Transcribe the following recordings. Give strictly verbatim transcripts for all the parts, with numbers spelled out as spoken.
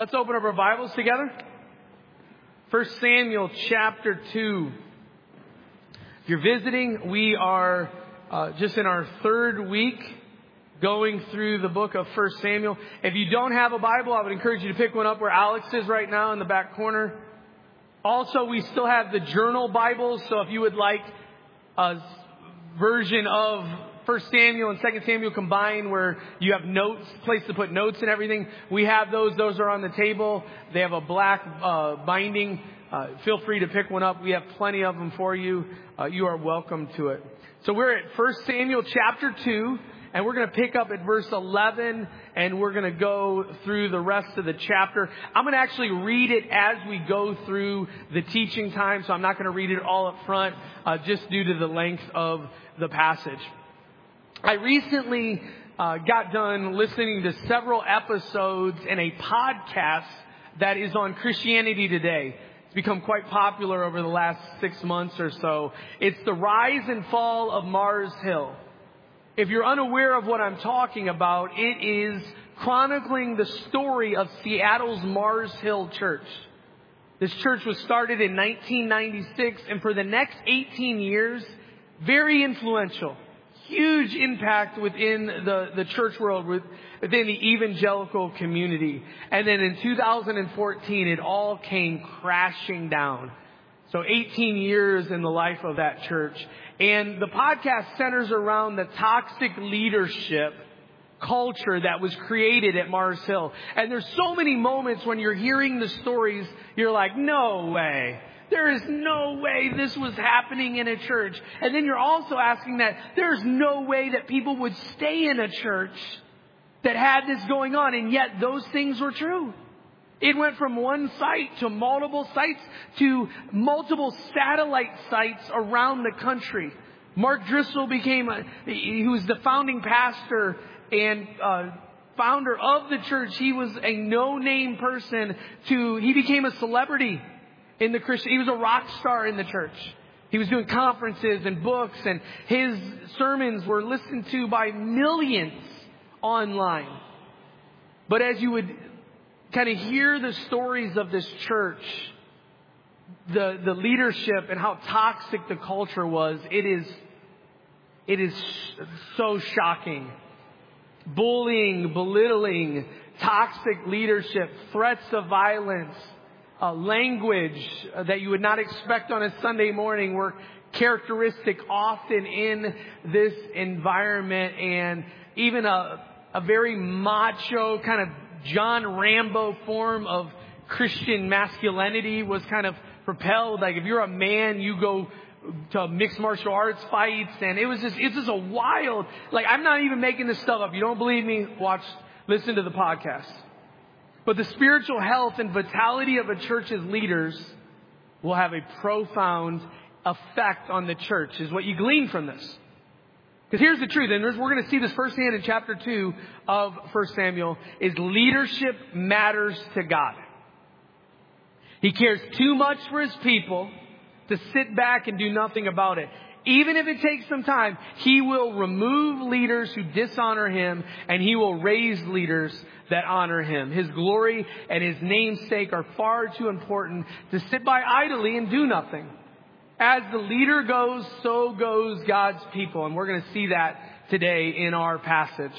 Let's open up our Bibles together. First Samuel chapter two. If you're visiting, we are uh, just in our third week going through the book of First Samuel. If you don't have a Bible, I would encourage you to pick one up where Alex is right now in the back corner. Also, we still have the journal Bibles, so if you would like a version of First Samuel and Second Samuel combined where you have notes, place to put notes and everything, we have those. Those are on the table. They have a black uh, binding. Uh, feel free to pick one up. We have plenty of them for you. Uh, you are welcome to it. So we're at First Samuel chapter two, and we're going to pick up at verse eleven, and we're going to go through the rest of the chapter. I'm going to actually read it as we go through the teaching time, so I'm not going to read it all up front, uh, just due to the length of the passage. I recently uh, got done listening to several episodes in a podcast that is on Christianity Today. It's become quite popular over the last six months or so. It's the rise and fall of Mars Hill. If you're unaware of what I'm talking about, it is chronicling the story of Seattle's Mars Hill Church. This church was started in nineteen ninety-six, and for the next eighteen years, very influential. Huge impact within the, the church world, within the evangelical community. And then in two thousand fourteen, it all came crashing down. So eighteen years in the life of that church. And the podcast centers around the toxic leadership culture that was created at Mars Hill. And there's so many moments when you're hearing the stories, you're like, no way. There is no way this was happening in a church. And then you're also asking that there's no way that people would stay in a church that had this going on. And yet those things were true. It went from one site to multiple sites to multiple satellite sites around the country. Mark Driscoll became, a, he was the founding pastor and uh, founder of the church. He was a no-name person to, he became a celebrity. In the Christian, he was a rock star in the church. He was doing conferences and books, and his sermons were listened to by millions online. But as you would kind of hear the stories of this church, the, the leadership and how toxic the culture was, it is, it is so shocking. Bullying, belittling, toxic leadership, threats of violence, Uh, language that you would not expect on a Sunday morning were characteristic often in this environment, and even a, a very macho kind of John Rambo form of Christian masculinity was kind of propelled. Like if you're a man, you go to mixed martial arts fights, and it was just, it's just a wild, like I'm not even making this stuff up. You don't believe me? Watch, listen to the podcast. But the spiritual health and vitality of a church's leaders will have a profound effect on the church, is what you glean from this. Because here's the truth, and we're going to see this firsthand in chapter two of First Samuel, is leadership matters to God. He cares too much for His people to sit back and do nothing about it. Even if it takes some time, He will remove leaders who dishonor Him, and He will raise leaders that honor Him. His glory and His namesake are far too important to sit by idly and do nothing. As the leader goes, so goes God's people. And we're going to see that today in our passage.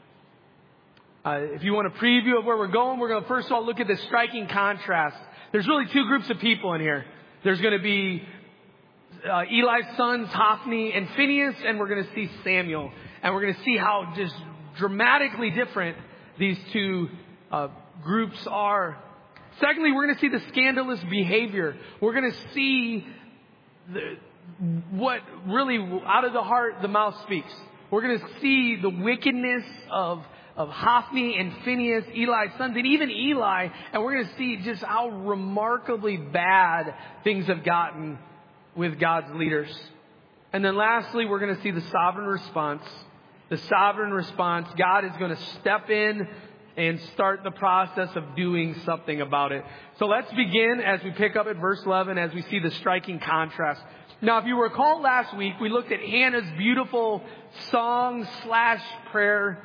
Uh, if you want a preview of where we're going, we're going to first of all look at the striking contrast. There's really two groups of people in here. There's going to be uh, Eli's sons, Hophni and Phinehas, and we're going to see Samuel. And we're going to see how just dramatically different these two uh, groups are. Secondly, we're going to see the scandalous behavior. We're going to see the, what really out of the heart the mouth speaks. We're going to see the wickedness of, of Hophni and Phinehas, Eli's sons, and even Eli. And we're going to see just how remarkably bad things have gotten with God's leaders. And then lastly, we're going to see the sovereign response. The sovereign response. God is going to step in and start the process of doing something about it. So let's begin as we pick up at verse eleven, as we see the striking contrast. Now, if you recall last week, we looked at Hannah's beautiful song slash prayer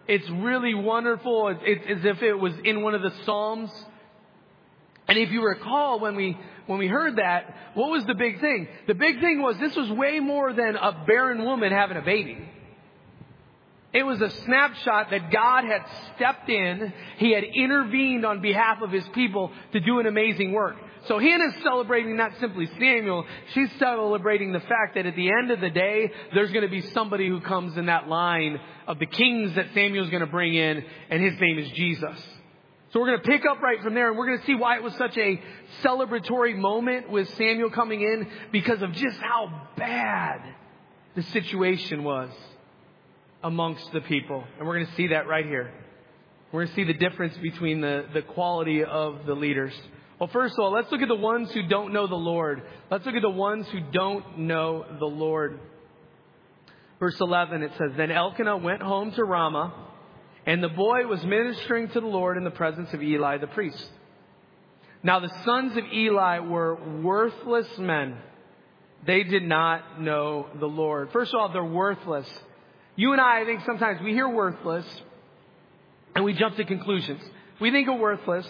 It's really wonderful. It's, it's as if it was in one of the Psalms. And if you recall, when we when we heard that, what was the big thing? The big thing was this was way more than a barren woman having a baby. It was a snapshot that God had stepped in. He had intervened on behalf of His people to do an amazing work. So Hannah's celebrating not simply Samuel. She's celebrating the fact that at the end of the day, there's going to be somebody who comes in that line of the kings that Samuel's going to bring in, and his name is Jesus. So we're going to pick up right from there, and we're going to see why it was such a celebratory moment with Samuel coming in, because of just how bad the situation was amongst the people. And we're going to see that right here. We're going to see the difference between the, the quality of the leaders. Well, first of all, let's look at the ones who don't know the Lord. Let's look at the ones who don't know the Lord. Verse eleven, it says, Then Elkanah went home to Ramah, and the boy was ministering to the Lord in the presence of Eli the priest. Now the sons of Eli were worthless men. They did not know the Lord. First of all, they're worthless. You and I, I think sometimes we hear worthless and we jump to conclusions. We think of worthless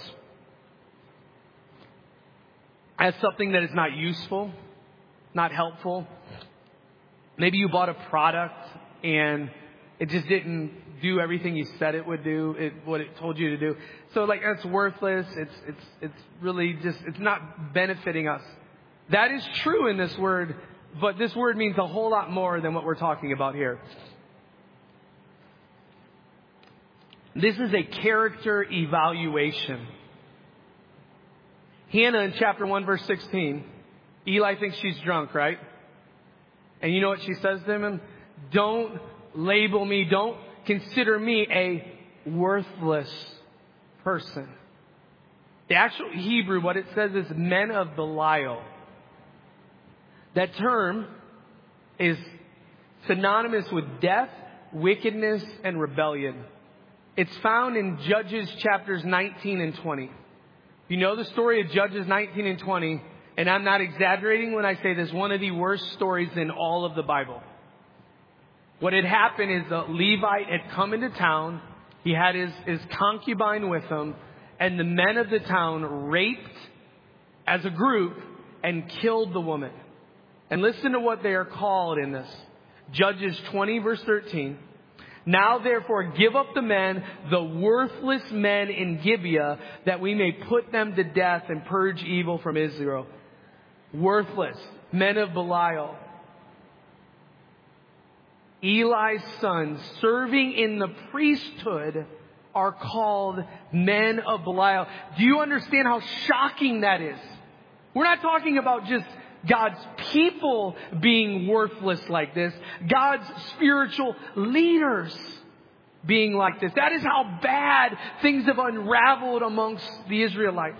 as something that is not useful, not helpful. Maybe you bought a product and it just didn't do everything you said it would do, it, what it told you to do. So like, that's worthless. It's, it's, it's really just, it's not benefiting us. That is true in this word, but this word means a whole lot more than what we're talking about here. This is a character evaluation. Hannah in chapter one, verse sixteen, Eli thinks she's drunk, right? And you know what she says to him? Don't label me, don't consider me a worthless person. The actual Hebrew, what it says is men of Belial. That term is synonymous with death, wickedness, and rebellion. It's found in Judges chapters nineteen and twenty. You know the story of Judges nineteen and twenty, and I'm not exaggerating when I say this, one of the worst stories in all of the Bible. What had happened is a Levite had come into town. He had his, his concubine with him, and the men of the town raped as a group and killed the woman. And listen to what they are called in this. Judges twenty, verse thirteen. Now therefore give up the men, the worthless men in Gibeah, that we may put them to death and purge evil from Israel. Worthless men of Belial. Eli's sons serving in the priesthood are called men of Belial. Do you understand how shocking that is? We're not talking about just God's people being worthless like this. God's spiritual leaders being like this. That is how bad things have unraveled amongst the Israelites.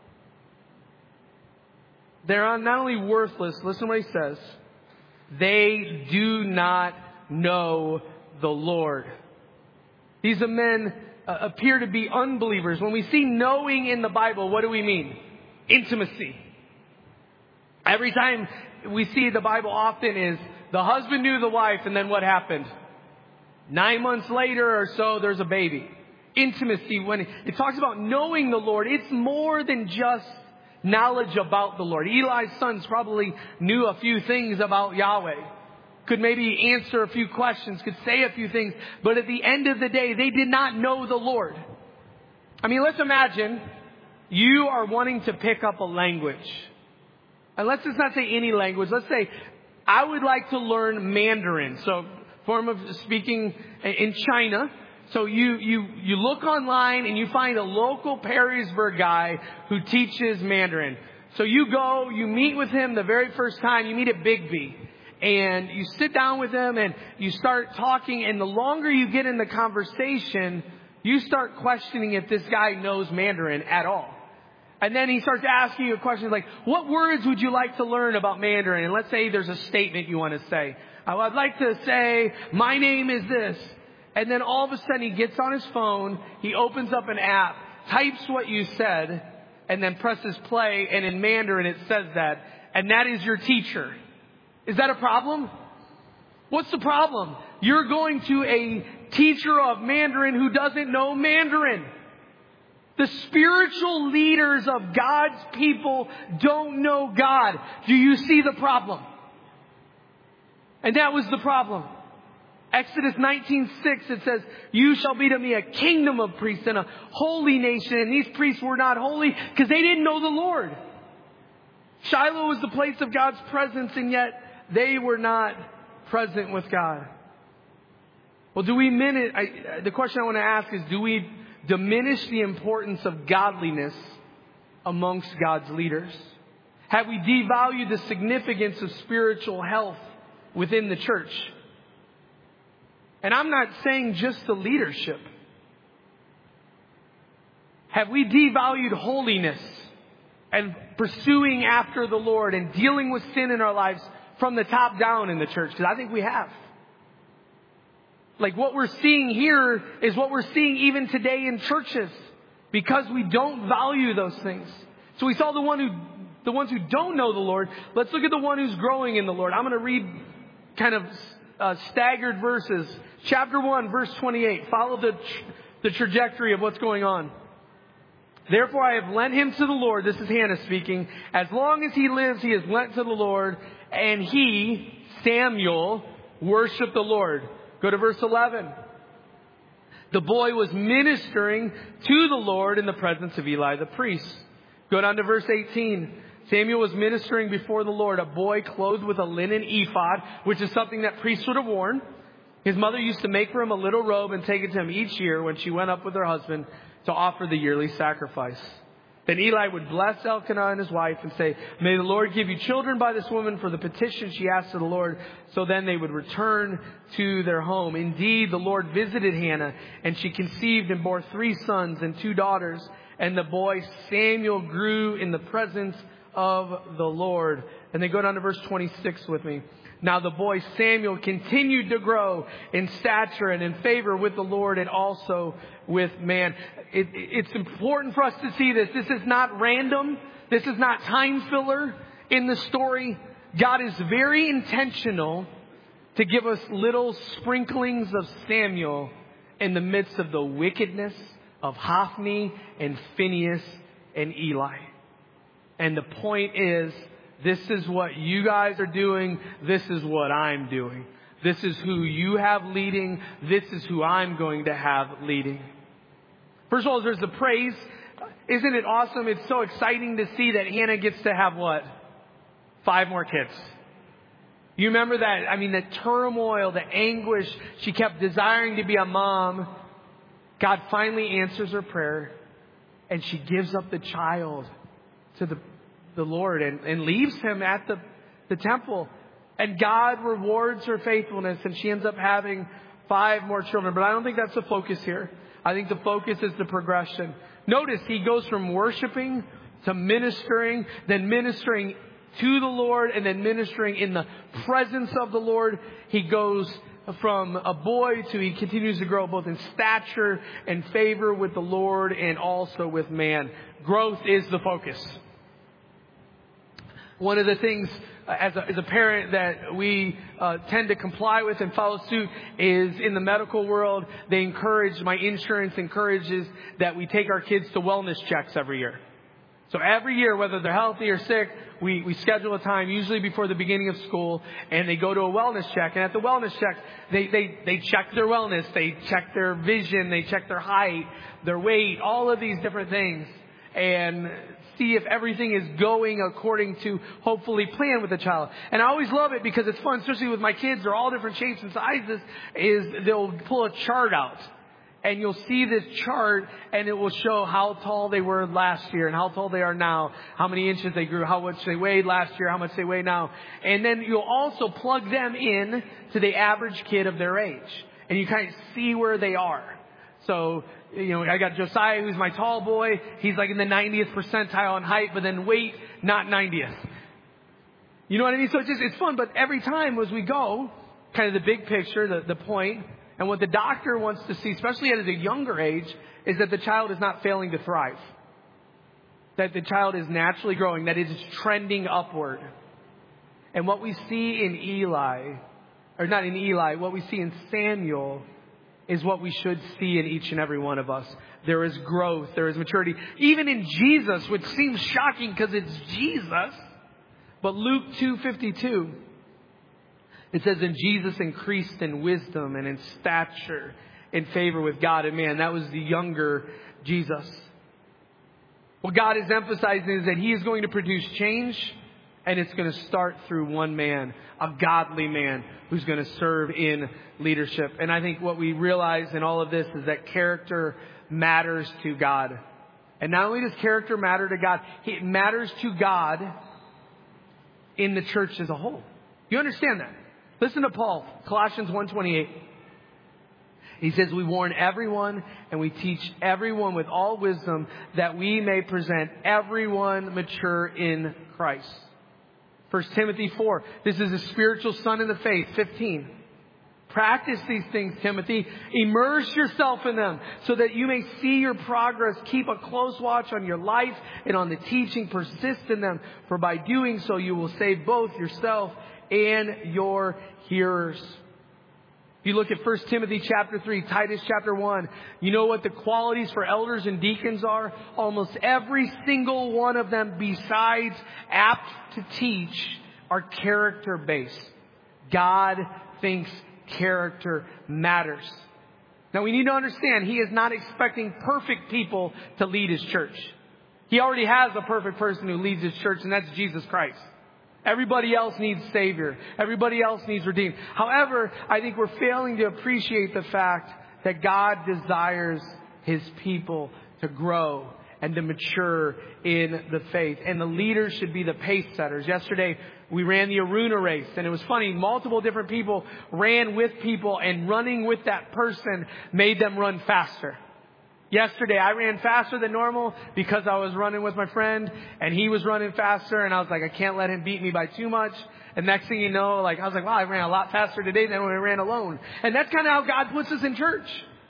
They're not only worthless, listen to what he says. They do not know the Lord. These men uh, appear to be unbelievers. When we see knowing in the Bible, what do we mean? Intimacy. Every time we see the Bible often is the husband knew the wife, and then what happened? Nine months later or so, there's a baby. Intimacy, when it talks about knowing the Lord, it's more than just knowledge about the Lord. Eli's sons probably knew a few things about Yahweh. Could maybe answer a few questions, could say a few things, but at the end of the day, they did not know the Lord. I mean, let's imagine you are wanting to pick up a language. And let's just not say any language. Let's say, I would like to learn Mandarin. So, form of speaking in China. So you, you, you look online and you find a local Perrysburg guy who teaches Mandarin. So you go, you meet with him the very first time. You meet at Bigby. And you sit down with him and you start talking. And the longer you get in the conversation, you start questioning if this guy knows Mandarin at all. And then he starts asking you questions like, what words would you like to learn about Mandarin? And let's say there's a statement you want to say. I'd like to say, my name is this. And then all of a sudden he gets on his phone, he opens up an app, types what you said, and then presses play. And in Mandarin it says that. And that is your teacher. Is that a problem? What's the problem? You're going to a teacher of Mandarin who doesn't know Mandarin. The spiritual leaders of God's people don't know God. Do you see the problem? And that was the problem. Exodus nineteen six, it says, you shall be to me a kingdom of priests and a holy nation. And these priests were not holy because they didn't know the Lord. Shiloh was the place of God's presence, and yet they were not present with God. Well, do we min- I, the question I want to ask is, do we diminish the importance of godliness amongst God's leaders? Have we devalued the significance of spiritual health within the church? And I'm not saying just the leadership. Have we devalued holiness and pursuing after the Lord and dealing with sin in our lives from the top down in the church? Because I think we have. Like what we're seeing here is what we're seeing even today in churches, because we don't value those things. So we saw the one who, the ones who don't know the Lord. Let's look at the one who's growing in the Lord. I'm going to read kind of uh, staggered verses. Chapter one, verse twenty-eight. Follow the the trajectory of what's going on. Therefore I have lent him to the Lord. This is Hannah speaking. As long as he lives, he is lent to the Lord. And he, Samuel, worshiped the Lord. Go to verse eleven. The boy was ministering to the Lord in the presence of Eli the priest. Go down to verse eighteen. Samuel was ministering before the Lord, a boy clothed with a linen ephod, which is something that priests would have worn. His mother used to make for him a little robe and take it to him each year when she went up with her husband to offer the yearly sacrifice. Then Eli would bless Elkanah and his wife and say, may the Lord give you children by this woman for the petition she asked of the Lord. So then they would return to their home. Indeed, the Lord visited Hannah, and she conceived and bore three sons and two daughters. And the boy Samuel grew in the presence of the Lord. And they go down to verse twenty-six with me. Now the boy Samuel continued to grow in stature and in favor with the Lord and also with man. It, it's important for us to see this. This is not random. This is not time filler in the story. God is very intentional to give us little sprinklings of Samuel in the midst of the wickedness of Hophni and Phinehas and Eli. And the point is, this is what you guys are doing. This is what I'm doing. This is who you have leading. This is who I'm going to have leading. First of all, there's the praise. Isn't it awesome? It's so exciting to see that Hannah gets to have what? Five more kids. You remember that? I mean, the turmoil, the anguish. She kept desiring to be a mom. God finally answers her prayer, and she gives up the child to the the Lord and, and leaves him at the, the temple. And God rewards her faithfulness, and she ends up having five more children. But I don't think that's the focus here. I think the focus is the progression. Notice he goes from worshiping to ministering, then ministering to the Lord, and then ministering in the presence of the Lord. He goes from a boy to he continues to grow both in stature and favor with the Lord and also with man. Growth is the focus. One of the things uh, as, a, as a parent that we uh, tend to comply with and follow suit is in the medical world, they encourage, my insurance encourages that we take our kids to wellness checks every year. So every year, whether they're healthy or sick, we, we schedule a time, usually before the beginning of school, and they go to a wellness check. And at the wellness check, they, they, they check their wellness, they check their vision, they check their height, their weight, all of these different things. And see if everything is going according to hopefully plan with the child. And I always love it because it's fun, especially with my kids. They're all different shapes and sizes. Is they'll pull a chart out, and you'll see this chart, and it will show how tall they were last year and how tall they are now, how many inches they grew, how much they weighed last year, how much they weigh now. And then you'll also plug them in to the average kid of their age, and you kind of see where they are. So, you know, I got Josiah, who's my tall boy. He's like in the ninetieth percentile in height, but then weight, not ninetieth. You know what I mean? So it's just, it's fun. But every time as we go, kind of the big picture, the, the point, and what the doctor wants to see, especially at a younger age, is that the child is not failing to thrive. That the child is naturally growing, that it is trending upward. And what we see in Eli, or not in Eli, what we see in Samuel is what we should see in each and every one of us. There is growth. There is maturity. Even in Jesus, which seems shocking because it's Jesus. But Luke two fifty-two, it says, and Jesus increased in wisdom and in stature, in favor with God and man. That was the younger Jesus. What God is emphasizing is that He is going to produce change, and it's going to start through one man, a godly man who's going to serve in leadership. And I think what we realize in all of this is that character matters to God. And not only does character matter to God, it matters to God in the church as a whole. You understand that? Listen to Paul, Colossians one twenty-eight. He says, we warn everyone and we teach everyone with all wisdom that we may present everyone mature in Christ. First Timothy four. This is a spiritual son in the faith. fifteen. Practice these things, Timothy. Immerse yourself in them so that you may see your progress. Keep a close watch on your life and on the teaching. Persist in them. For by doing so, you will save both yourself and your hearers. If you look at First Timothy chapter three, Titus chapter one, you know what the qualities for elders and deacons are? Almost every single one of them, besides apt to teach, are character-based. God thinks character matters. Now we need to understand, He is not expecting perfect people to lead His church. He already has a perfect person who leads His church, and that's Jesus Christ. Everybody else needs Savior. Everybody else needs redeemed. However, I think we're failing to appreciate the fact that God desires His people to grow and to mature in the faith. And the leaders should be the pace setters. Yesterday, we ran the Aruna race, and it was funny. Multiple different people ran with people, and running with that person made them run faster. Yesterday, I ran faster than normal because I was running with my friend, and he was running faster, and I was like, I can't let him beat me by too much. And next thing you know, like I was like, wow, I ran a lot faster today than when I ran alone. And that's kind of how God puts us in church.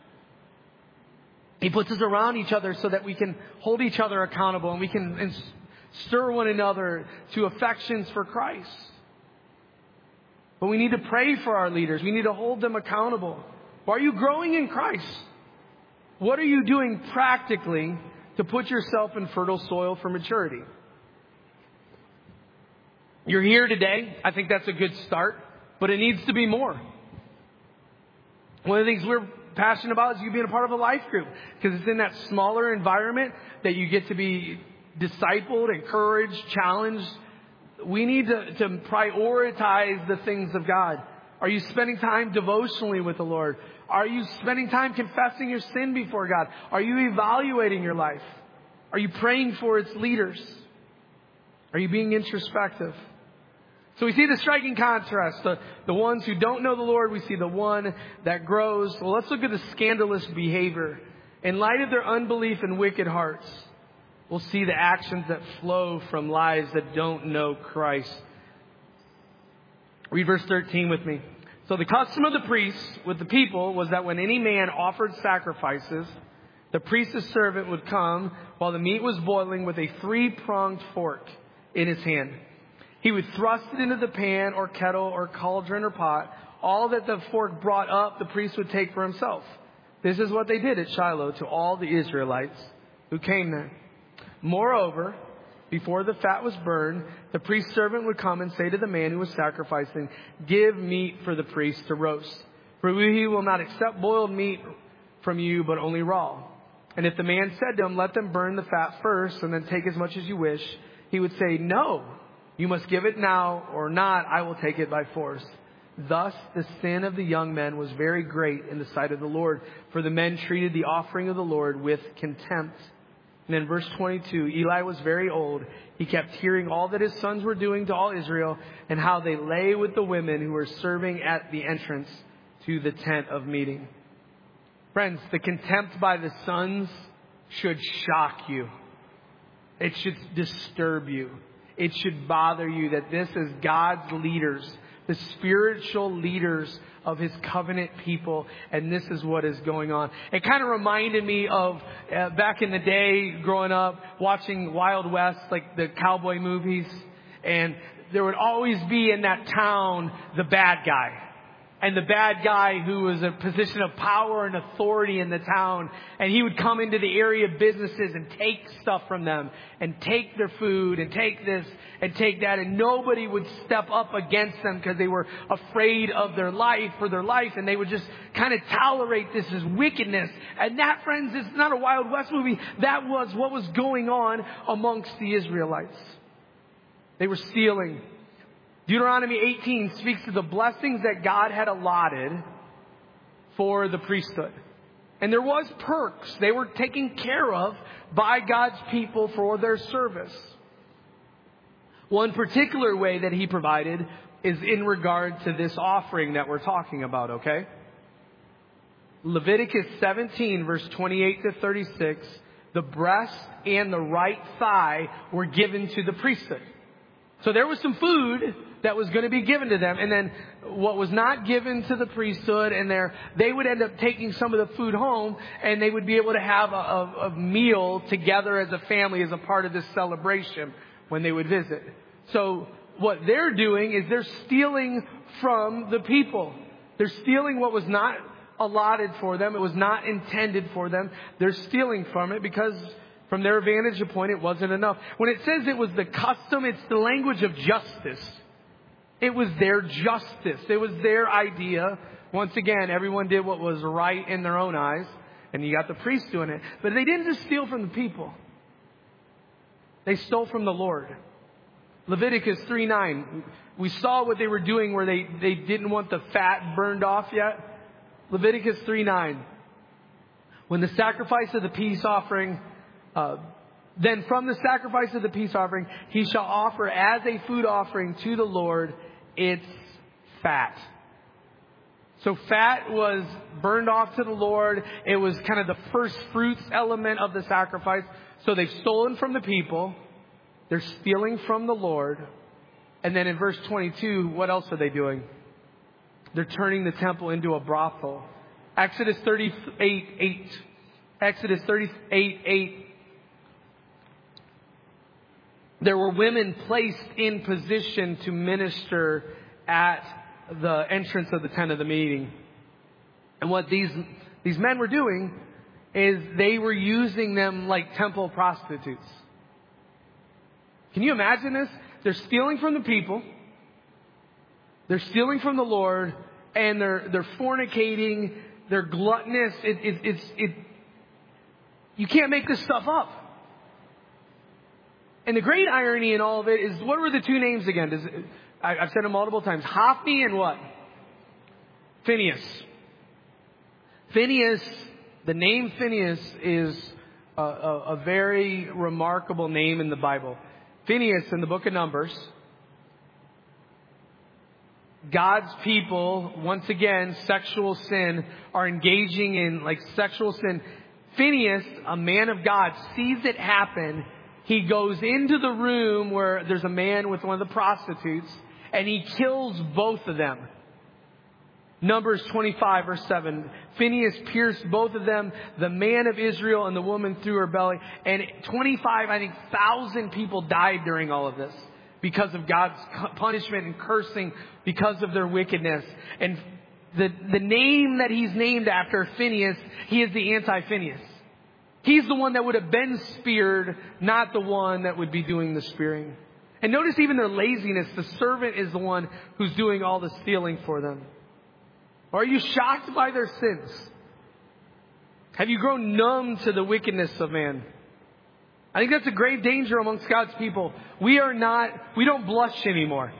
He puts us around each other so that we can hold each other accountable, and we can stir one another to affections for Christ. But we need to pray for our leaders. We need to hold them accountable. Are you growing in Christ? What are you doing practically to put yourself in fertile soil for maturity? You're here today. I think that's a good start, but it needs to be more. One of the things we're passionate about is you being a part of a life group, because it's in that smaller environment that you get to be discipled, encouraged, challenged. We need to, to prioritize the things of God. Are you spending time devotionally with the Lord? Are you spending time confessing your sin before God? Are you evaluating your life? Are you praying for its leaders? Are you being introspective? So we see the striking contrast. The, the ones who don't know the Lord, we see the one that grows. Well, let's look at the scandalous behavior. In light of their unbelief and wicked hearts, we'll see the actions that flow from lives that don't know Christ. Read verse thirteen with me. So the custom of the priests with the people was that when any man offered sacrifices, the priest's servant would come while the meat was boiling with a three-pronged fork in his hand. He would thrust it into the pan or kettle or cauldron or pot. All that the fork brought up, the priest would take for himself. This is what they did at Shiloh to all the Israelites who came there. Moreover, before the fat was burned, the priest's servant would come and say to the man who was sacrificing, give meat for the priest to roast. For he will not accept boiled meat from you, but only raw. And if the man said to him, let them burn the fat first and then take as much as you wish, he would say, no, you must give it now, or not, I will take it by force. Thus the sin of the young men was very great in the sight of the Lord, for the men treated the offering of the Lord with contempt. And in verse twenty-two, Eli was very old. He kept hearing all that his sons were doing to all Israel, and how they lay with the women who were serving at the entrance to the tent of meeting. Friends, the contempt by the sons should shock you. It should disturb you. It should bother you that this is God's leaders, the spiritual leaders of His covenant people, and this is what is going on. It kind of reminded me of uh, back in the day, growing up, watching Wild West, like the cowboy movies, and there would always be in that town the bad guy. and the bad guy who was a position of power and authority in the town. And he would come into the area businesses and take stuff from them and take their food and take this and take that. And nobody would step up against them because they were afraid of their life or their life. And they would just kind of tolerate this as wickedness. And that, friends, is not a Wild West movie. That was what was going on amongst the Israelites. They were stealing. Deuteronomy eighteen speaks to the blessings that God had allotted for the priesthood. And there was perks. They were taken care of by God's people for their service. One particular way that He provided is in regard to this offering that we're talking about, okay? Leviticus seventeen, verse twenty-eight to thirty-six, the breast and the right thigh were given to the priesthood. So there was some food that was going to be given to them. And then what was not given to the priesthood, and there they would end up taking some of the food home, and they would be able to have a, a, a meal together as a family as a part of this celebration when they would visit. So what they're doing is they're stealing from the people. They're stealing what was not allotted for them. It was not intended for them. They're stealing from it because from their vantage point, it wasn't enough. When it says it was the custom, it's the language of justice. It was their justice. It was their idea. Once again, everyone did what was right in their own eyes. And you got the priests doing it. But they didn't just steal from the people. They stole from the Lord. Leviticus three nine. We saw what they were doing where they, they didn't want the fat burned off yet. Leviticus three nine. When the sacrifice of the peace offering... Uh, Then from the sacrifice of the peace offering, he shall offer as a food offering to the Lord its fat. So fat was burned off to the Lord. It was kind of the first fruits element of the sacrifice. So they've stolen from the people. They're stealing from the Lord. And then in verse twenty-two, what else are they doing? They're turning the temple into a brothel. Exodus thirty-eight eight. Exodus thirty-eight eight. There were women placed in position to minister at the entrance of the tent of the meeting. And what these these men were doing is they were using them like temple prostitutes. Can you imagine this? They're stealing from the people. They're stealing from the Lord, and they're they're fornicating. They're gluttonous. It, it, it's it. You can't make this stuff up. And the great irony in all of it is, what were the two names again? Does it, I, I've said them multiple times. Hophni and what? Phinehas. Phinehas, the name Phinehas is a, a, a very remarkable name in the Bible. Phinehas in the book of Numbers. God's people, once again, sexual sin, are engaging in like sexual sin. Phinehas, a man of God, sees it happen. He goes into the room where there's a man with one of the prostitutes, and he kills both of them. Numbers twenty-five, verse seven. Phinehas pierced both of them, the man of Israel and the woman through her belly. And twenty-five, I think, thousand people died during all of this because of God's punishment and cursing because of their wickedness. And the, the name that he's named after, Phinehas, he is the anti-Phinehas. He's the one that would have been speared, not the one that would be doing the spearing. And notice even their laziness. The servant is the one who's doing all the stealing for them. Or are you shocked by their sins? Have you grown numb to the wickedness of man? I think that's a grave danger amongst God's people. We are not, we don't blush anymore.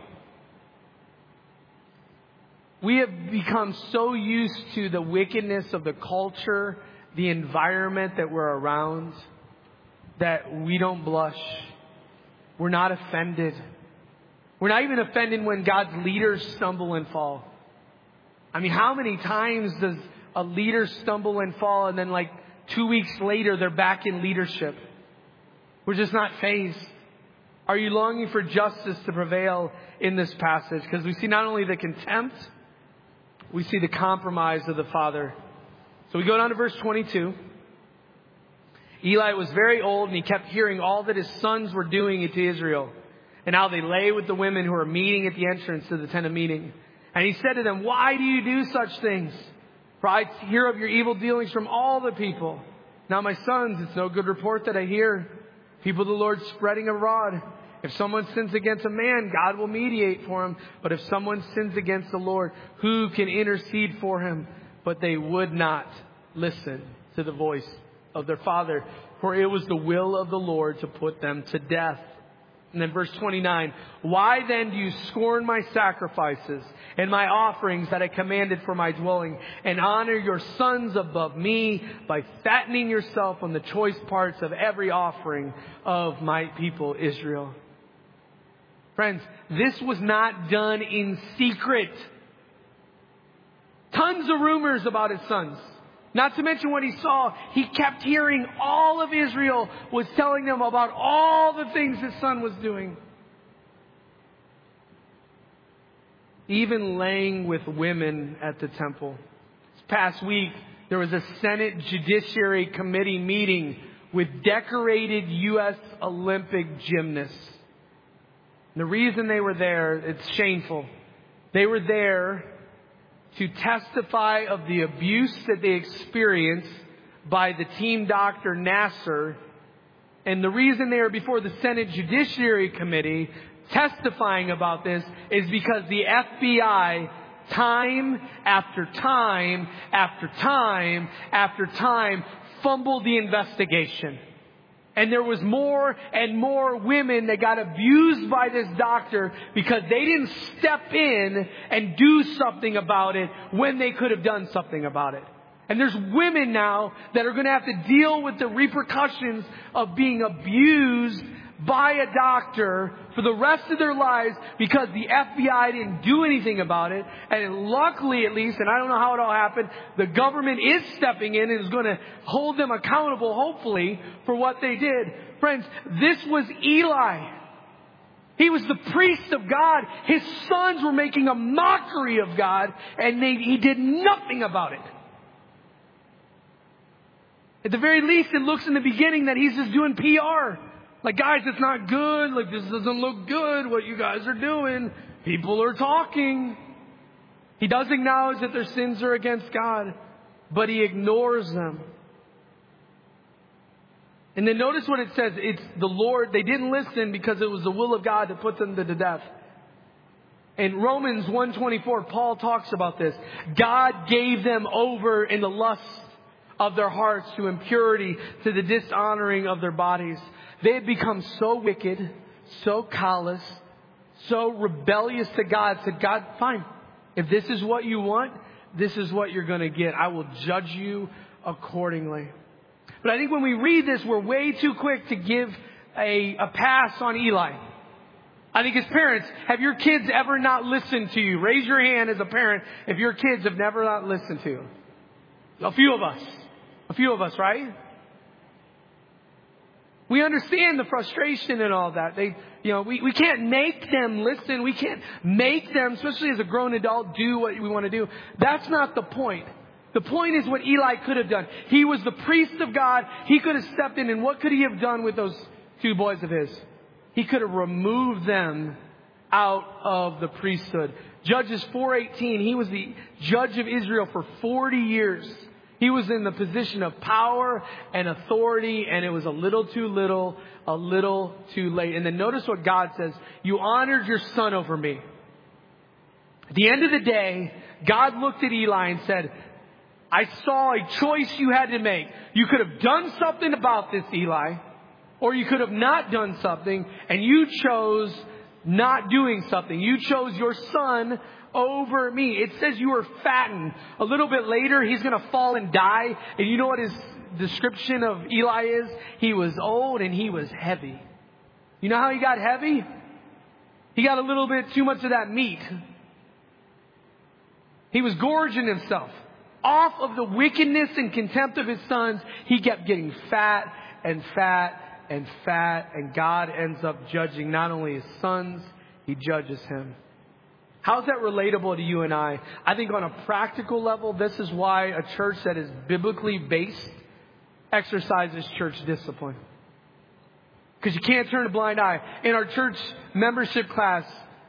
We have become so used to the wickedness of the culture, the environment that we're around, that we don't blush. We're not offended. We're not even offended when God's leaders stumble and fall. I mean, how many times does a leader stumble and fall, and then like two weeks later they're back in leadership? We're just not fazed. Are you longing for justice to prevail in this passage? Because we see not only the contempt, we see the compromise of the father. So we go down to verse twenty-two. Eli was very old, and he kept hearing all that his sons were doing to Israel, and how they lay with the women who were meeting at the entrance to the tent of meeting. And he said to them, why do you do such things? For I hear of your evil dealings from all the people. Now, my sons, it's no good report that I hear. People of the Lord spreading abroad. If someone sins against a man, God will mediate for him. But if someone sins against the Lord, who can intercede for him? But they would not listen to the voice of their father. For it was the will of the Lord to put them to death. And then verse twenty-nine, why then do you scorn my sacrifices and my offerings that I commanded for my dwelling, and honor your sons above me by fattening yourself on the choice parts of every offering of my people Israel? Friends, this was not done in secret. Tons of rumors about his sons. Not to mention what he saw, he kept hearing all of Israel was telling them about all the things his son was doing. Even laying with women at the temple. This past week, there was a Senate Judiciary Committee meeting with decorated U S Olympic gymnasts. And the reason they were there, it's shameful. They were there to testify of the abuse that they experienced by the team doctor Nasser. And the reason they are before the Senate Judiciary Committee testifying about this is because the F B I, time after time after time after time, fumbled the investigation. And there was more and more women that got abused by this doctor because they didn't step in and do something about it when they could have done something about it. And there's women now that are going to have to deal with the repercussions of being abused by a doctor for the rest of their lives because the F B I didn't do anything about it. And luckily, at least, and I don't know how it all happened, the government is stepping in and is going to hold them accountable, hopefully, for what they did. Friends, this was Eli. He was the priest of God. His sons were making a mockery of God, and they, he did nothing about it. At the very least, it looks in the beginning that he's just doing P R. Like, guys, it's not good. Like, this doesn't look good, what you guys are doing. People are talking. He does acknowledge that their sins are against God, but he ignores them. And then notice what it says. It's the Lord. They didn't listen because it was the will of God to put them to death. In Romans one twenty-four, Paul talks about this. God gave them over in the lust of their hearts to impurity, to the dishonoring of their bodies. They had become so wicked, so callous, so rebellious to God. Said, God, fine. If this is what you want, this is what you're going to get. I will judge you accordingly. But I think when we read this, we're way too quick to give a, a pass on Eli. I think as parents, have your kids ever not listened to you? Raise your hand as a parent if your kids have never not listened to you. A few of us. A few of us, right? We understand the frustration and all that. They, you know, we, we can't make them listen. We can't make them, especially as a grown adult, do what we want to do. That's not the point. The point is what Eli could have done. He was the priest of God. He could have stepped in. And what could he have done with those two boys of his? He could have removed them out of the priesthood. Judges four eighteen, he was the judge of Israel for forty years. He was in the position of power and authority, and it was a little too little, a little too late. And then notice what God says. You honored your son over me. At the end of the day, God looked at Eli and said, I saw a choice you had to make. You could have done something about this, Eli, or you could have not done something, and you chose not doing something. You chose your son over me. It says you were fattened. A little bit later, he's going to fall and die. And you know what his description of Eli is? He was old and he was heavy. You know how he got heavy? He got a little bit too much of that meat. He was gorging himself. Off of the wickedness and contempt of his sons, he kept getting fat and fat and fat. And God ends up judging not only his sons, he judges him. How's that relatable to you and I? I think on a practical level, this is why a church that is biblically based exercises church discipline. Because you can't turn a blind eye. In our church membership class,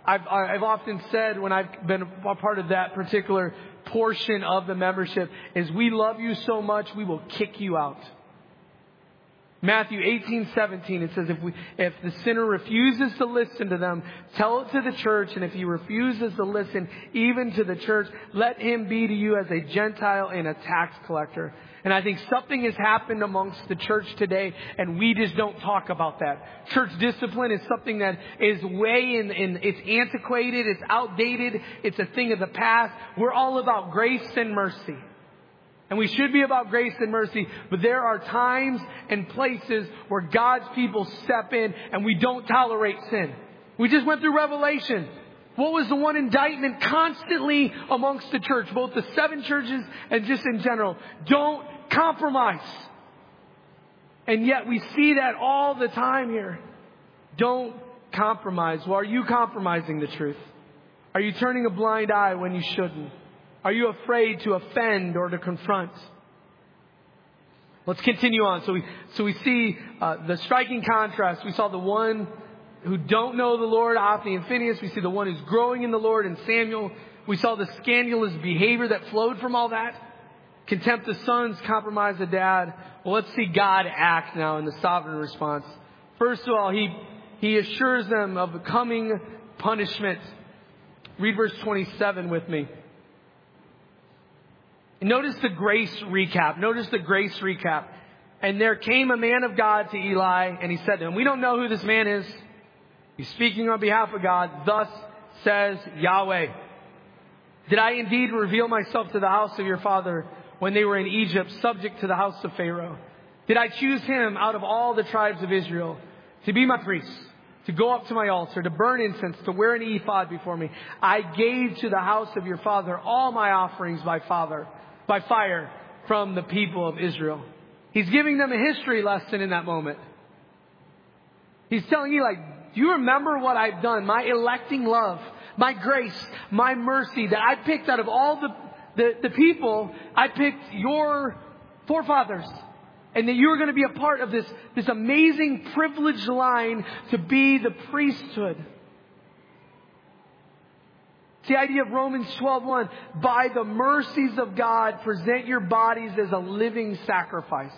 I've, I've often said when I've been a part of that particular portion of the membership is we love you so much we will kick you out. Matthew eighteen seventeen, it says if we, if the sinner refuses to listen to them, tell it to the church, and if he refuses to listen even to the church, let him be to you as a Gentile and a tax collector. And I think something has happened amongst the church today, and we just don't talk about that. Church discipline is something that is way in, in it's antiquated, it's outdated, it's a thing of the past. We're all about grace and mercy. And we should be about grace and mercy, but there are times and places where God's people step in and we don't tolerate sin. We just went through Revelation. What was the one indictment constantly amongst the church, both the seven churches and just in general? Don't compromise. And yet we see that all the time here. Don't compromise. Well, are you compromising the truth? Are you turning a blind eye when you shouldn't? Are you afraid to offend or to confront? Let's continue on. So we, so we see uh, the striking contrast. We saw the one who don't know the Lord, Hophni and Phinehas. We see the one who's growing in the Lord in Samuel. We saw the scandalous behavior that flowed from all that. Contempt the sons, compromise the dad. Well, let's see God act now in the sovereign response. First of all, he, he assures them of the coming punishment. Read verse twenty-seven with me. Notice the grace recap. Notice the grace recap. And there came a man of God to Eli, and he said to him, we don't know who this man is. He's speaking on behalf of God. Thus says Yahweh. Did I indeed reveal myself to the house of your father when they were in Egypt, subject to the house of Pharaoh? Did I choose him out of all the tribes of Israel to be my priest, to go up to my altar, to burn incense, to wear an ephod before me? I gave to the house of your father all my offerings by father, by fire from the people of Israel. He's giving them a history lesson in that moment. He's telling you, like, do you remember what I've done? My electing love, my grace, my mercy that I picked out of all the, the, the people. I picked your forefathers. And that you're going to be a part of this, this amazing privileged line to be the priesthood. It's the idea of Romans twelve one. By the mercies of God, present your bodies as a living sacrifice.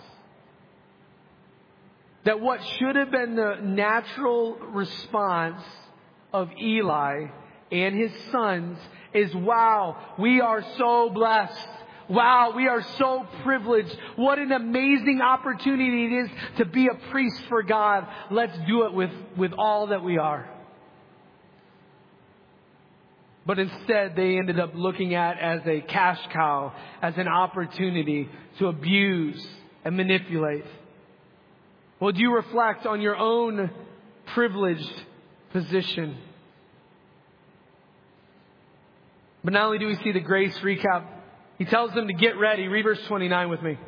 That what should have been the natural response of Eli and his sons is, wow, we are so blessed. Wow, we are so privileged. What an amazing opportunity it is to be a priest for God. Let's do it with, with all that we are. But instead, they ended up looking at as a cash cow, as an opportunity to abuse and manipulate. Would you reflect on your own privileged position? But not only do we see the grace recap, he tells them to get ready. Read verse twenty-nine with me.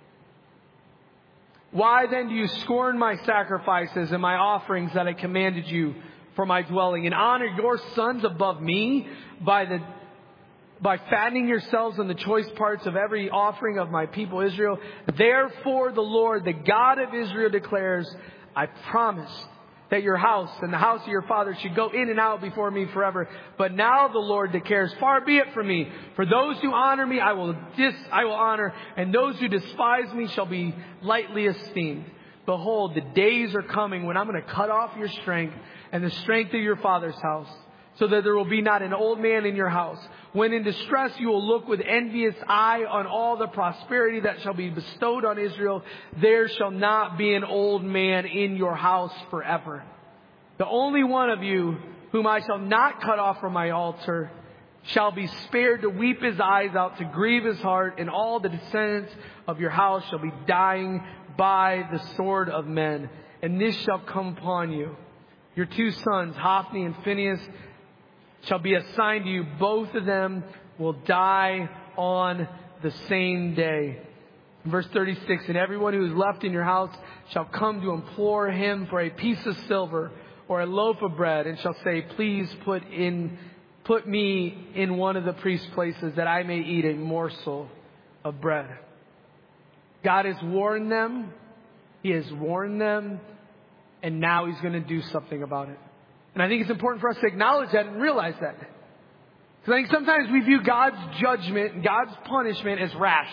Why then do you scorn my sacrifices and my offerings that I commanded you for my dwelling, and honor your sons above me by the by fattening yourselves on the choice parts of every offering of my people Israel? Therefore the Lord, the God of Israel, declares, I promised that your house and the house of your father should go in and out before me forever. But now the Lord declares, far be it from me. For those who honor me, I will dis I will honor, and those who despise me shall be lightly esteemed. Behold, the days are coming when I'm going to cut off your strength and the strength of your father's house, so that there will be not an old man in your house. When in distress you will look with envious eye on all the prosperity that shall be bestowed on Israel. There shall not be an old man in your house forever. The only one of you whom I shall not cut off from my altar shall be spared to weep his eyes out, to grieve his heart, and all the descendants of your house shall be dying by the sword of men. And this shall come upon you. Your two sons, Hophni and Phinehas, shall be assigned to you. Both of them will die on the same day. Verse thirty-six, and everyone who is left in your house shall come to implore him for a piece of silver or a loaf of bread, and shall say, please put in, put me in one of the priest's places, that I may eat a morsel of bread. God has warned them. He has warned them. And now he's going to do something about it. And I think it's important for us to acknowledge that and realize that. Because I think sometimes we view God's judgment and God's punishment as rash.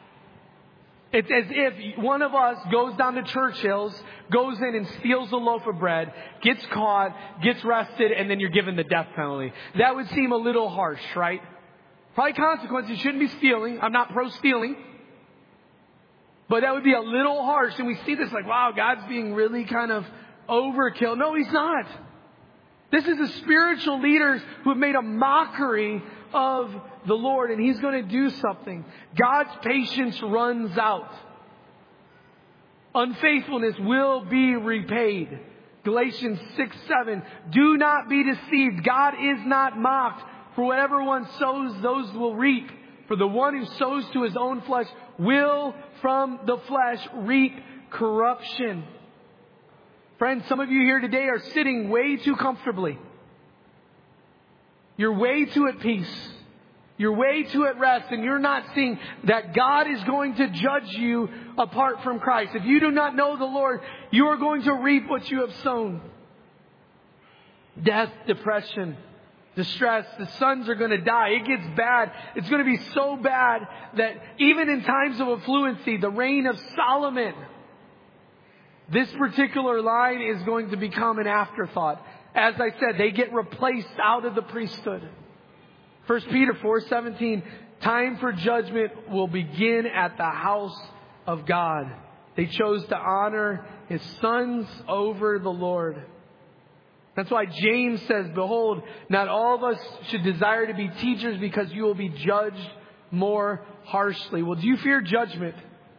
It's as if one of us goes down to Churchill's, goes in and steals a loaf of bread, gets caught, gets arrested, and then you're given the death penalty. That would seem a little harsh, right? Probably consequences. You shouldn't be stealing. I'm not pro-stealing. But that would be a little harsh. And we see this like, wow, God's being really kind of overkill. No, He's not. This is the spiritual leaders who have made a mockery of the Lord, and He's going to do something. God's patience runs out. Unfaithfulness will be repaid. Galatians six seven. Do not be deceived. God is not mocked. For whatever one sows, those will reap. For the one who sows to his own flesh will from the flesh reap corruption. Friends, some of you here today are sitting way too comfortably. You're way too at peace. You're way too at rest, and you're not seeing that God is going to judge you apart from Christ. If you do not know the Lord, you are going to reap what you have sown. Death, depression, distress. The sons are going to die. It gets bad. It's going to be so bad that even in times of affluency, the reign of Solomon, this particular line is going to become an afterthought. As I said, they get replaced out of the priesthood. First Peter four seventeen, time for judgment will begin at the house of God. They chose to honor His sons over the Lord. That's why James says, behold, not all of us should desire to be teachers because you will be judged more harshly. Well, do you fear judgment?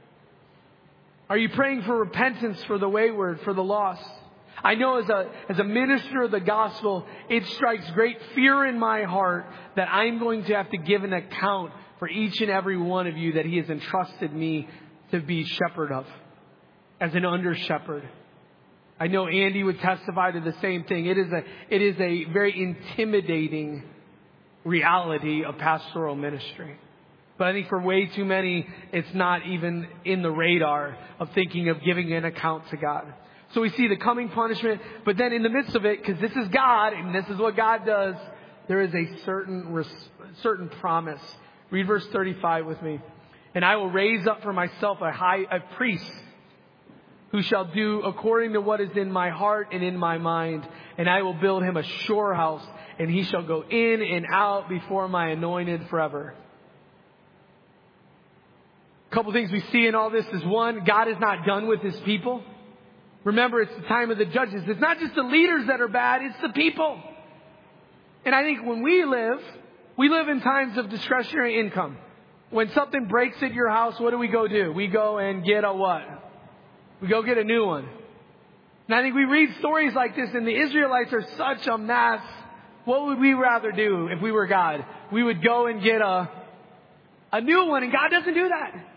Are you praying for repentance for the wayward, for the lost? I know as a, as a minister of the gospel, it strikes great fear in my heart that I'm going to have to give an account for each and every one of you that He has entrusted me to be shepherd of, as an under shepherd. I know Andy would testify to the same thing. It is a, it is a very intimidating reality of pastoral ministry. But I think for way too many, it's not even in the radar of thinking of giving an account to God. So we see the coming punishment, but then in the midst of it, because this is God and this is what God does, there is a certain certain promise. Read verse thirty-five with me. And I will raise up for myself a high a priest who shall do according to what is in my heart and in my mind. And I will build him a sure house, and he shall go in and out before my anointed forever. A couple things we see in all this is, one, God is not done with His people. Remember, it's the time of the judges. It's not just the leaders that are bad, it's the people. And I think when we live, we live in times of discretionary income. When something breaks at your house, what do we go do? We go and get a what? We go get a new one. And I think we read stories like this, and the Israelites are such a mess. What would we rather do if we were God? We would go and get a, a new one, and God doesn't do that.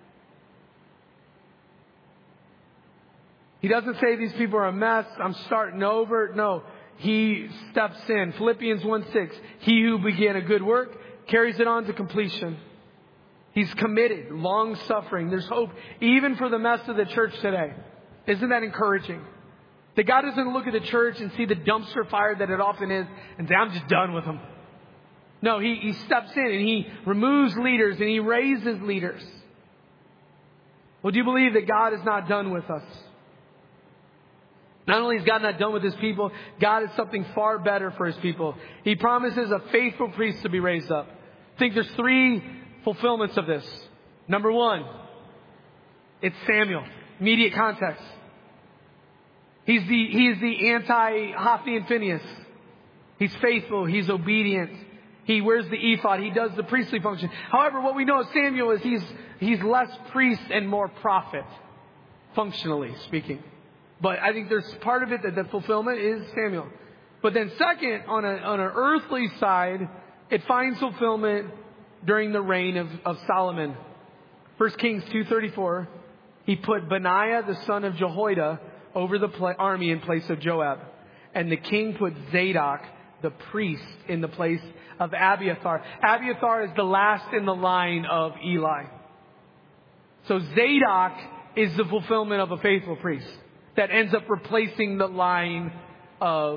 He doesn't say these people are a mess, I'm starting over. No, He steps in. Philippians one six, He who began a good work carries it on to completion. He's committed, long suffering. There's hope even for the mess of the church today. Isn't that encouraging? That God doesn't look at the church and see the dumpster fire that it often is and say, I'm just done with them. No, he, he steps in and He removes leaders and He raises leaders. Well, do you believe that God is not done with us? Not only is God not done with His people, God has something far better for His people. He promises a faithful priest to be raised up. I think there's three fulfillments of this. Number one, it's Samuel. Immediate context. He's the, he is the anti-Hophni and Phinehas. He's faithful. He's obedient. He wears the ephod. He does the priestly function. However, what we know of Samuel is he's, he's less priest and more prophet, functionally speaking. But I think there's part of it that the fulfillment is Samuel. But then second, on, a, on an earthly side, it finds fulfillment during the reign of, of Solomon. First Kings two thirty-four, he put Benaiah, the son of Jehoiada, over the pl- army in place of Joab. And the king put Zadok, the priest, in the place of Abiathar. Abiathar is the last in the line of Eli. So Zadok is the fulfillment of a faithful priest that ends up replacing the line of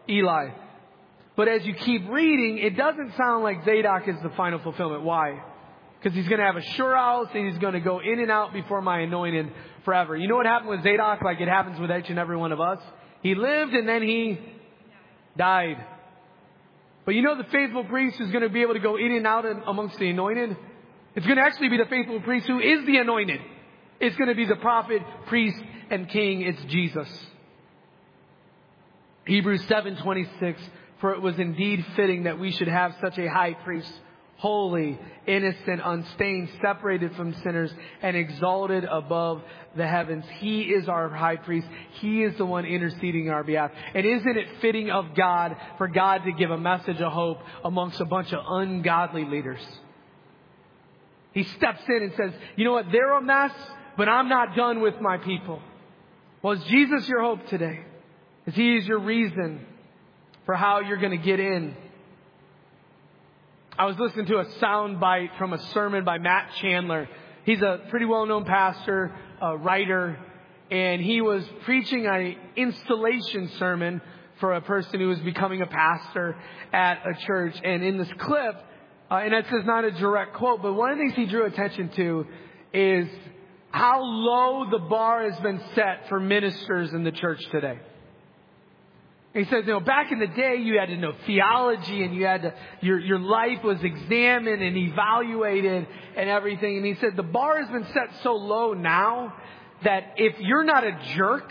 Eli. But as you keep reading, it doesn't sound like Zadok is the final fulfillment. Why? Because he's going to have a sure house and he's going to go in and out before my anointed forever. You know what happened with Zadok? Like it happens with each and every one of us. He lived and then he died. But you know the faithful priest is going to be able to go in and out amongst the anointed? It's going to actually be the faithful priest who is the anointed. It's going to be the prophet, priest, and king. It's Jesus. Hebrews seven twenty-six. For it was indeed fitting that we should have such a high priest, holy, innocent, unstained, separated from sinners, and exalted above the heavens. He is our high priest. He is the one interceding on our behalf. And isn't it fitting of God for God to give a message of hope amongst a bunch of ungodly leaders? He steps in and says, you know what, they're a mess, but I'm not done with my people. Well, is Jesus your hope today? Is He is your reason for how you're going to get in? I was listening to a sound bite from a sermon by Matt Chandler. He's a pretty well-known pastor, a writer, and he was preaching an installation sermon for a person who was becoming a pastor at a church. And in this clip, uh, and this is not a direct quote, but one of the things he drew attention to is how low the bar has been set for ministers in the church today. He says, you know, back in the day, you had to know theology and you had to, your, your life was examined and evaluated and everything. And he said, the bar has been set so low now that if you're not a jerk,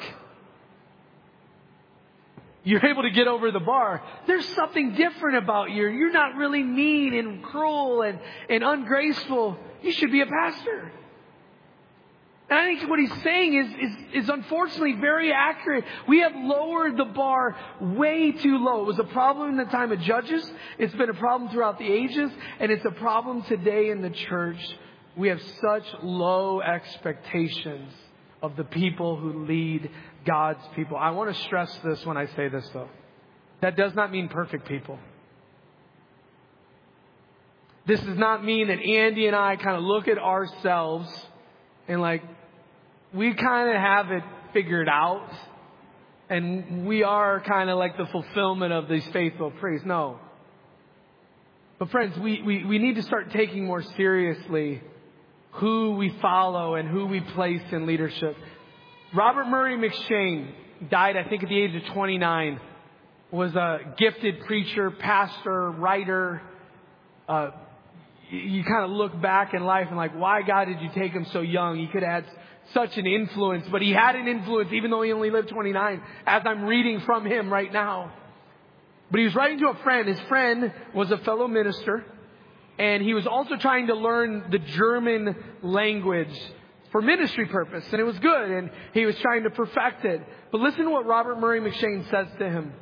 you're able to get over the bar. There's something different about you. You're not really mean and cruel and, and ungraceful. You should be a pastor. And I think what he's saying is, is, is unfortunately very accurate. We have lowered the bar way too low. It was a problem in the time of Judges. It's been a problem throughout the ages. And it's a problem today in the church. We have such low expectations of the people who lead God's people. I want to stress this when I say this, though. That does not mean perfect people. This does not mean that Andy and I kind of look at ourselves and like, we kind of have it figured out. And we are kind of like the fulfillment of these faithful priests. No. But friends, we, we, we need to start taking more seriously who we follow and who we place in leadership. Robert Murray McShane died, I think, at the age of twenty-nine. Was a gifted preacher, pastor, writer. Uh, you kind of look back in life and like, why, God, did you take him so young? He could have had such an influence, but he had an influence even though he only lived twenty-nine, as I'm reading from him right now. But he was writing to a friend. His friend was a fellow minister, and he was also trying to learn the German language for ministry purpose, and it was good, and he was trying to perfect it. But listen to what Robert Murray McShane says to him.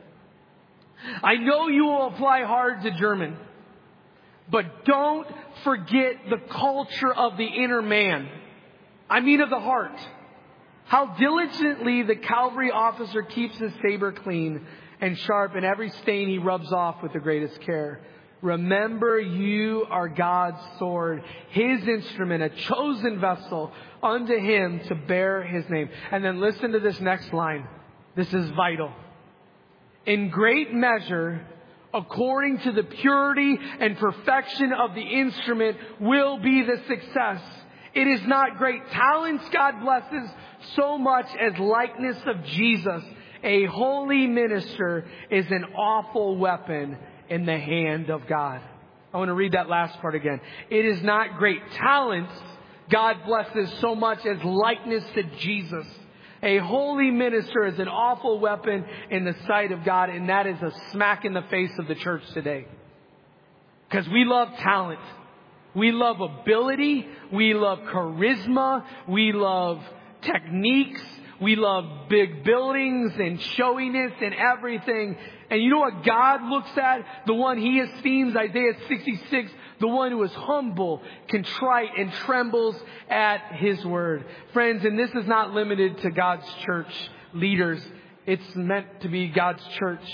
I know you will apply hard to German, but don't forget the culture of the inner man. I mean of the heart. How diligently the cavalry officer keeps his saber clean and sharp, and every stain he rubs off with the greatest care. Remember, you are God's sword, His instrument, a chosen vessel unto Him to bear His name. And then listen to this next line. This is vital. In great measure, according to the purity and perfection of the instrument, will be the success. It is not great talents God blesses so much as likeness of Jesus. A holy minister is an awful weapon in the hand of God. I want to read that last part again. It is not great talents God blesses so much as likeness to Jesus. A holy minister is an awful weapon in the sight of God, and that is a smack in the face of the church today. Because we love talent. We love ability. We love charisma. We love techniques. We love big buildings and showiness and everything. And you know what God looks at? The one He esteems, Isaiah sixty-six, the one who is humble, contrite, and trembles at His word. Friends, and this is not limited to God's church leaders. It's meant to be God's church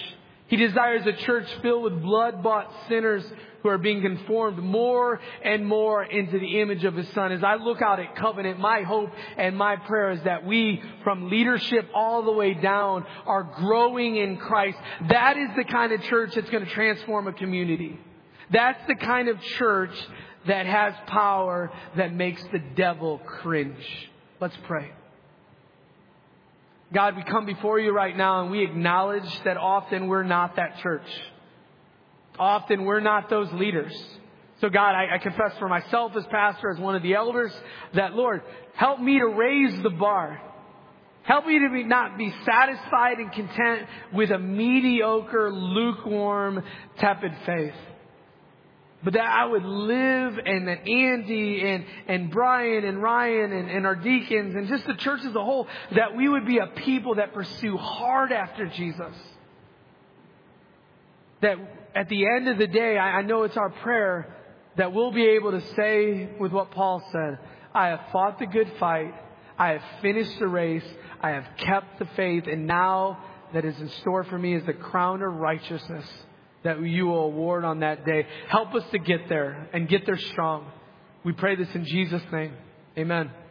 He desires a church filled with blood-bought sinners who are being conformed more and more into the image of His Son. As I look out at Covenant, my hope and my prayer is that we, from leadership all the way down, are growing in Christ. That is the kind of church that's going to transform a community. That's the kind of church that has power that makes the devil cringe. Let's pray. God, we come before You right now and we acknowledge that often we're not that church. Often we're not those leaders. So God, I, I confess for myself as pastor, as one of the elders, that Lord, help me to raise the bar. Help me to be, not be satisfied and content with a mediocre, lukewarm, tepid faith. But that I would live, and that Andy and, and Brian and Ryan and, and our deacons and just the church as a whole, that we would be a people that pursue hard after Jesus. That at the end of the day, I, I know it's our prayer that we'll be able to say with what Paul said, I have fought the good fight. I have finished the race. I have kept the faith. And now that is in store for me is the crown of righteousness that You will award on that day. Help us to get there and get there strong. We pray this in Jesus' name. Amen.